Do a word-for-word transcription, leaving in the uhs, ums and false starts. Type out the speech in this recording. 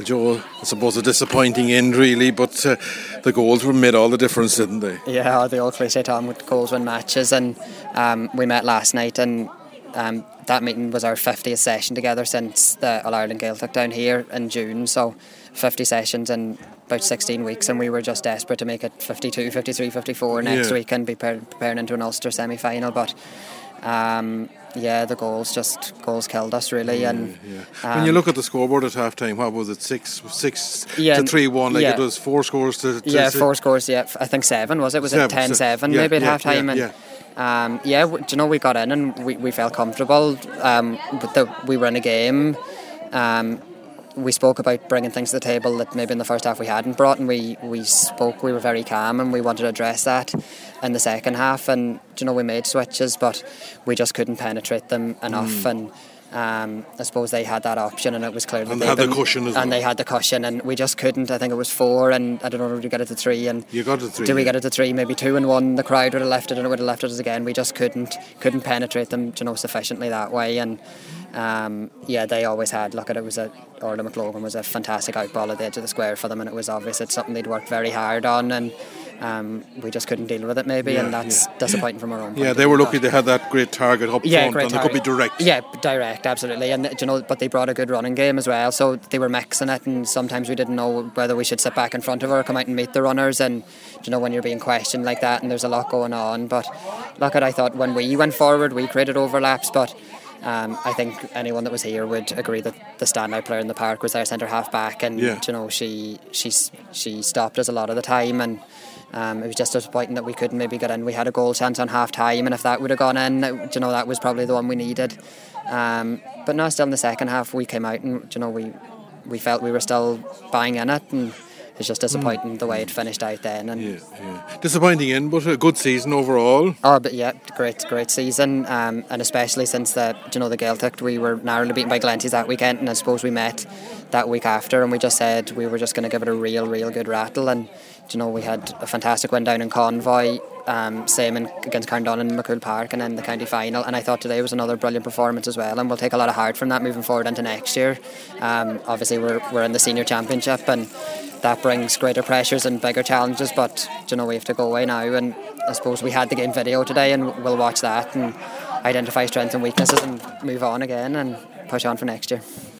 Well, Joe, I suppose a disappointing end really, but uh, the goals were made all the difference, didn't they? Yeah, the old cliche, Tom, with goals win matches, and um, we met last night, and um, that meeting was our fiftieth session together since the All-Ireland Gaeltacht down here in June, so fifty sessions in about sixteen weeks, and we were just desperate to make it fifty-two, fifty-three, fifty-four next yeah. week and be pre- preparing into an Ulster semi-final, but um, yeah, the goals just goals killed us really. Yeah, and yeah. Um, when you look at the scoreboard at half time, what was it, six six yeah, to three one, like yeah. it was four scores to, to yeah six. four scores, yeah, I think seven was it was seven, it ten seven yeah, maybe at yeah, half time, yeah, and yeah. Um, yeah, do you know, we got in and we, we felt comfortable, um, but the, we were in a game. Um, we spoke about bringing things to the table that maybe in the first half we hadn't brought, and we, we spoke, we were very calm, and we wanted to address that in the second half, and do you know, we made switches, but we just couldn't penetrate them enough, mm. and Um, I suppose they had that option, and it was clear that and they had been, the cushion as well. And they had the cushion, and we just couldn't. I think it was four, and I don't know, did we get it to three? And you got it to three. Did we yeah. get it to three? Maybe two and one. The crowd would have left it, and it would have left it us again. We just couldn't couldn't penetrate them, you know, sufficiently that way. And um, yeah, they always had. Look at it was a Orla McLogan was a fantastic outball at the edge of the square for them, and it was obvious it's something they'd worked very hard on, and um, we just couldn't deal with it maybe, yeah, and that's yeah. disappointing from our own point. Yeah, they were lucky they had that great target up yeah, front, great and target. they could be direct. Yeah, direct, absolutely, and you know, but they brought a good running game as well, so they were mixing it, and sometimes we didn't know whether we should sit back in front of her or come out and meet the runners, and you know, when you're being questioned like that, and there's a lot going on. But look, at I thought when we went forward, we created overlaps, but. Um, I think anyone that was here would agree that the standout player in the park was our centre half back, and yeah. you know, she she she stopped us a lot of the time, and um, it was just disappointing that we couldn't maybe get in. We had a goal chance on half time, and if that would have gone in, you know, that was probably the one we needed. Um, but no, still in the second half we came out, and you know, we we felt we were still buying in it, and it's just disappointing mm. the way it finished out then. And yeah, yeah. Disappointing in, but a good season overall. Oh, but yeah, great, great season, um, and especially since the, you know, the Gaeltacht, we were narrowly beaten by Glenties that weekend, and I suppose we met that week after, and we just said we were just going to give it a real, real good rattle, and you know, we had a fantastic win down in Convoy, um, same in, against Carndon in McCool Park, and then the county final, and I thought today was another brilliant performance as well, and we'll take a lot of heart from that moving forward into next year. Um, obviously we're we're in the senior championship, and that brings greater pressures and bigger challenges, but you know, we have to go away now, and I suppose we had the game video today, and we'll watch that and identify strengths and weaknesses and move on again and push on for next year.